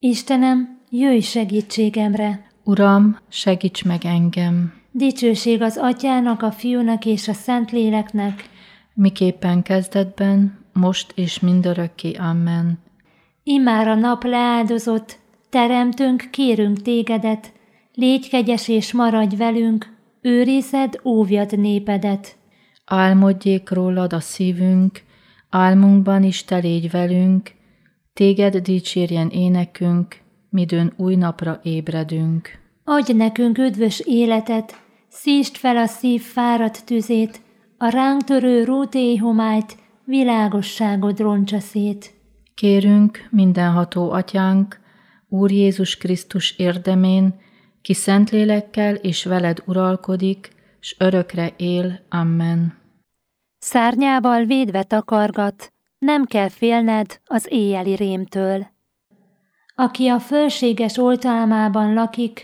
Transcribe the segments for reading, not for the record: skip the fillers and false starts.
Istenem, jöjj segítségemre! Uram, segíts meg engem! Dicsőség az Atyának, a Fiúnak és a Szentléleknek, miképpen kezdetben, most és mindörökké. Amen. Immár a nap leáldozott, Teremtőnk, kérünk tégedet, légy kegyes és maradj velünk, őrized, óvjad népedet. Álmodjék rólad a szívünk, álmunkban is te légy velünk, téged dicsérjen énekünk, midőn új napra ébredünk. Adj nekünk üdvös életet, szítsd fel a szív fáradt tüzét, a ránk törő rótélyhomályt, világosságod roncsa szét. Kérünk, mindenható Atyánk, Úr Jézus Krisztus érdemén, ki Szentlélekkel és veled uralkodik, s örökre él. Amen. Szárnyával védve takargat, nem kell félned az éjjeli rémtől. Aki a fölséges oltalmában lakik,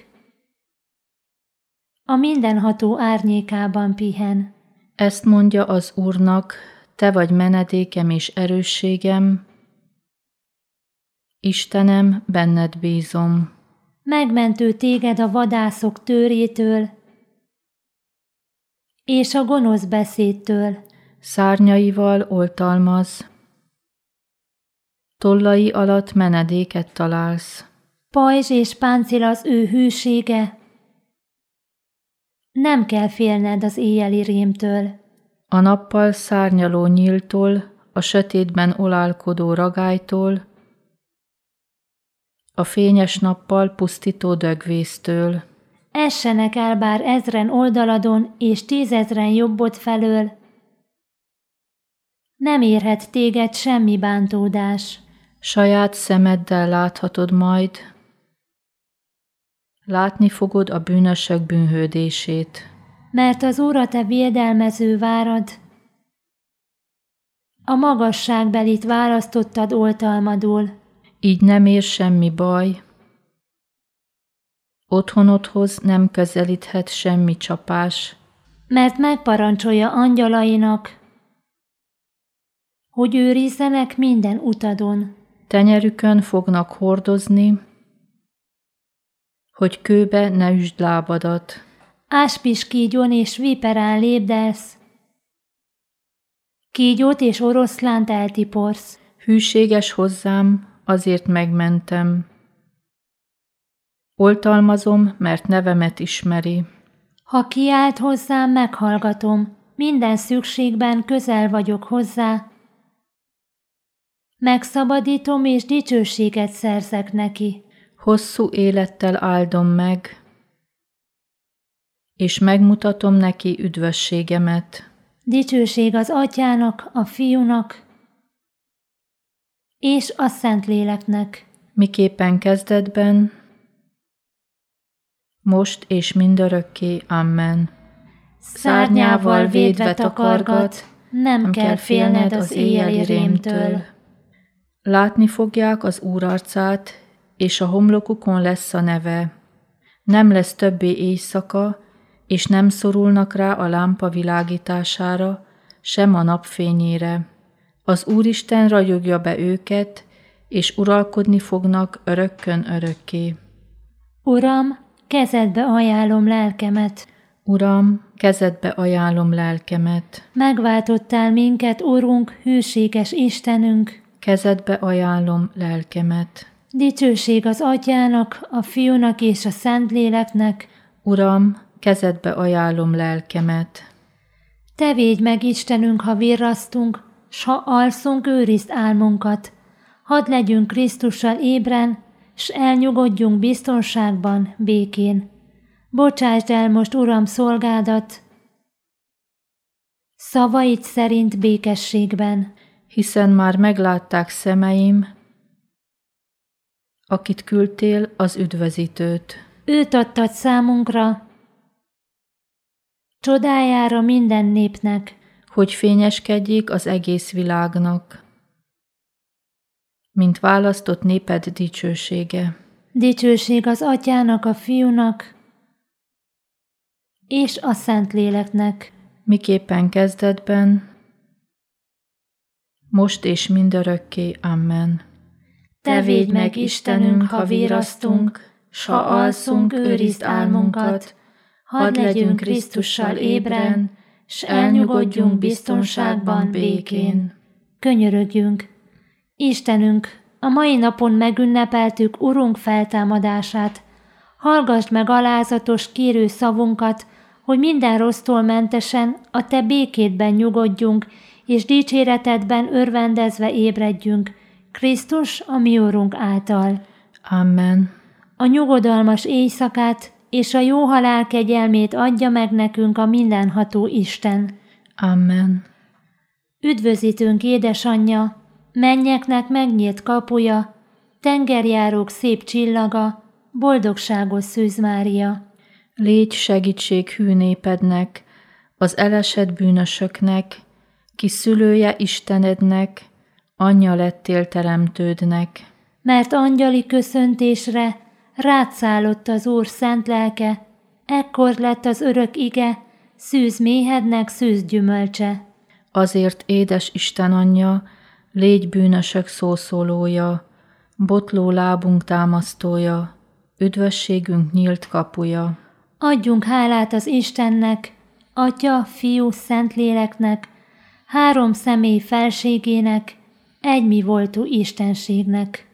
a mindenható árnyékában pihen. Ezt mondja az Úrnak, te vagy menedékem és erősségem, Istenem, benned bízom. Megmentő téged a vadászok tőrétől, és a gonosz beszédtől. Szárnyaival oltalmaz, tollai alatt menedéket találsz. Pajzs és páncél az ő hűsége, nem kell félned az éjjeli rémtől. A nappal szárnyaló nyíltól, a sötétben olálkodó ragálytól, a fényes nappal pusztító dögvésztől. Essenek el bár 1000 oldaladon és 10 000 jobbod felől, nem érhet téged semmi bántódás. Saját szemeddel láthatod majd, látni fogod a bűnösök bűnhődését. Mert az Úr a te védelmező várad, a magasságbelit választottad oltalmadul. Így nem ér semmi baj, otthonodhoz nem közelíthet semmi csapás. Mert megparancsolja angyalainak, hogy őrizzenek minden utadon. Tenyerükön fognak hordozni, hogy kőbe ne üsd lábadat. Áspiskígyon és viperán lépdelsz, kígyót és oroszlánt eltiporsz. Hűséges hozzám, azért megmentem. Oltalmazom, mert nevemet ismeri. Ha kiált hozzám, meghallgatom, minden szükségben közel vagyok hozzá. Megszabadítom és dicsőséget szerzek neki. Hosszú élettel áldom meg, és megmutatom neki üdvösségemet. Dicsőség az Atyának, a Fiúnak és a Szentléleknek. Miképpen kezdetben, most és mindörökké. Amen. Szárnyával védve takargat, nem kell félned az éjjeli rémtől. Látni fogják az Úr arcát, és a homlokukon lesz a neve. Nem lesz többé éjszaka, és nem szorulnak rá a lámpa világítására, sem a napfényére. Az Úristen ragyogja be őket, és uralkodni fognak örökkön örökké. Uram, kezedbe ajánlom lelkemet. Uram, kezedbe ajánlom lelkemet. Megváltottál minket, Urunk, hűséges Istenünk. Kezedbe ajánlom lelkemet. Dicsőség az Atyának, a Fiúnak és a Szentléleknek. Uram, kezedbe ajánlom lelkemet. Te védj meg, Istenünk, ha virrasztunk, s ha alszunk, őrizd álmunkat. Hadd legyünk Krisztussal ébren, s elnyugodjunk biztonságban, békén. Bocsásd el most, Uram, szolgádat, szavaid szerint békességben. Hiszen már meglátták szemeim, akit küldtél, az üdvözítőt. Őt adtad számunkra, csodájára minden népnek, hogy fényeskedjék az egész világnak, mint választott néped dicsősége. Dicsőség az Atyának, a Fiúnak és a Szentléleknek. Miképpen kezdetben, most és mindörökké. Amen. Te védj meg, Istenünk, ha virrasztunk, s ha alszunk, őrizd álmunkat. Hadd legyünk Krisztussal ébren, s elnyugodjunk biztonságban, békén. Könyörögjünk! Istenünk, a mai napon megünnepeltük Urunk feltámadását. Hallgasd meg alázatos kérő szavunkat, hogy minden rossztól mentesen a Te békédben nyugodjunk, és dicséretedben örvendezve ébredjünk, Krisztus, a mi Urunk által. Amen. A nyugodalmas éjszakát és a jó halál kegyelmét adja meg nekünk a mindenható Isten. Amen. Üdvözítőnk édesanyja, mennyeknek megnyílt kapuja, tengerjárók szép csillaga, boldogságos Szűz Mária. Légy segítség hű népednek, az elesett bűnösöknek, ki szülője Istenednek, anyja lettél teremtődnek. Mert angyali köszöntésre rád szállott az Úr szent lelke, ekkor lett az örök ige, szűz méhednek szűz gyümölcse. Azért, édes Isten anyja, légy bűnösök szószólója, botló lábunk támasztója, üdvösségünk nyílt kapuja. Adjunk hálát az Istennek, Atya, Fiú, Szentléleknek, három személy felségének, egy mi voltú Istenségnek.